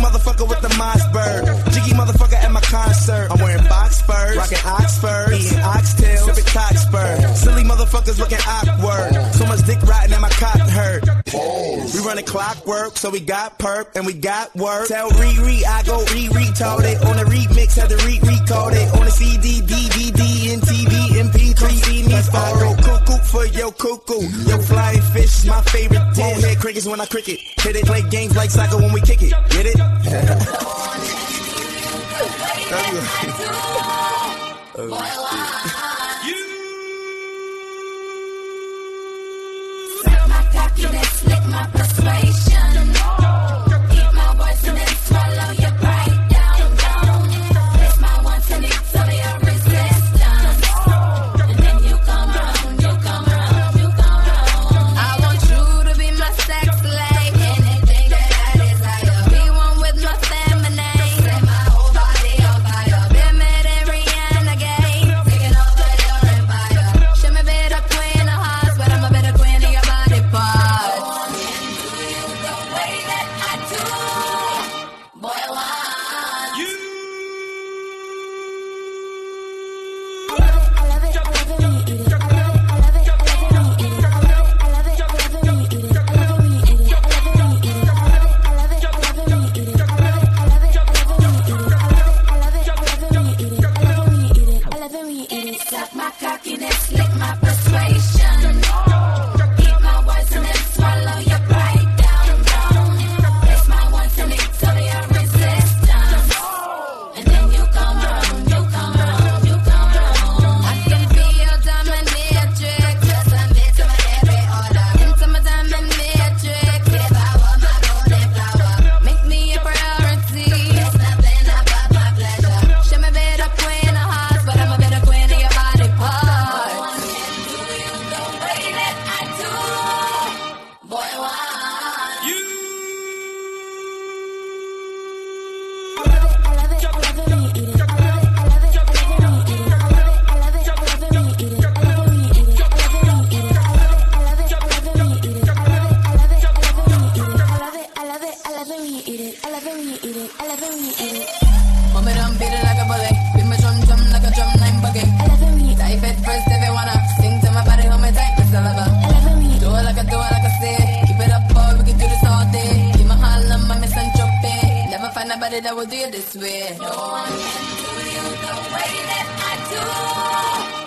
motherfucker with the Mossberg. Jiggy motherfucker at my concert. I'm wearing box spurs, rocking Oxford, eating oxtails, sipping cockspur. Silly motherfuckers looking awkward. So much dick riding at my cock hurt. We running clockwork, so we got perp and we got work. Tell Riri I go retarded on the remix, had to recall it on the CD, DVD, MTV, MP3. See me I go cuckoo for your cuckoo. Your flying fish is my favorite dish. Head crickets when I cricket. Hit it, play games like soccer when we kick it. Get it? Suck my cocky, then slick my persuasion. Eat my voice and then swallow your pride down, down. Press my wants and eat some of your resistance. And then you come around, you come around, you come around. I want you to be my sex slave. Anything that I desire. Be one with my feminine. Set my whole body on fire. Been mad at Rihanna gay. Taking over your empire. Show me better queen of hearts, but I'm a better queen of your body parts. I want to do you the way that I do. Boy, I want you. I love it when you eat it. I love it when you eat it. I love it when you eat it. I love it when you eat it. I love it when you eat it. I love it when you eat it. I love it when you eat it. I love it when you eat it. I love it when you eat it. I love it when you eat it. Suck my cockiness, lick my persuasion. Eat my words and then swallow your pride down, down. Press my wants and eat some of your resistance. And then you come around, you come around, you come around. I can be your dominatrix. Just submit to my every order. Into my diamond matrix. Devour my golden flower. Make me a priority. There's nothing about my pleasure. Show me better queen of hearts, but I'm a better queen of your body parts. I want to do you the way that I do. Boy, I want you. I love it when you eat it. I love it when you eat it. I love it when you eat it. I love it when you eat it. I love it when you eat it. I love it when you eat it. I love it when you eat it. I love it when you eat it. I love it when you eat it. Pump it on, beat it like a bullet. Beat my drum, drum like a drum line buggy. I love it when you eat it. Dive it first if you wanna. Sing to my body, hold me tight, Mr. Lover. I love it when you eat it. Do it like I say. Keep it up, boy, we can do this all day. Keep my Harlem, my Miss Entropy. Never find nobody that will do it this way. No one can do you the way that I do.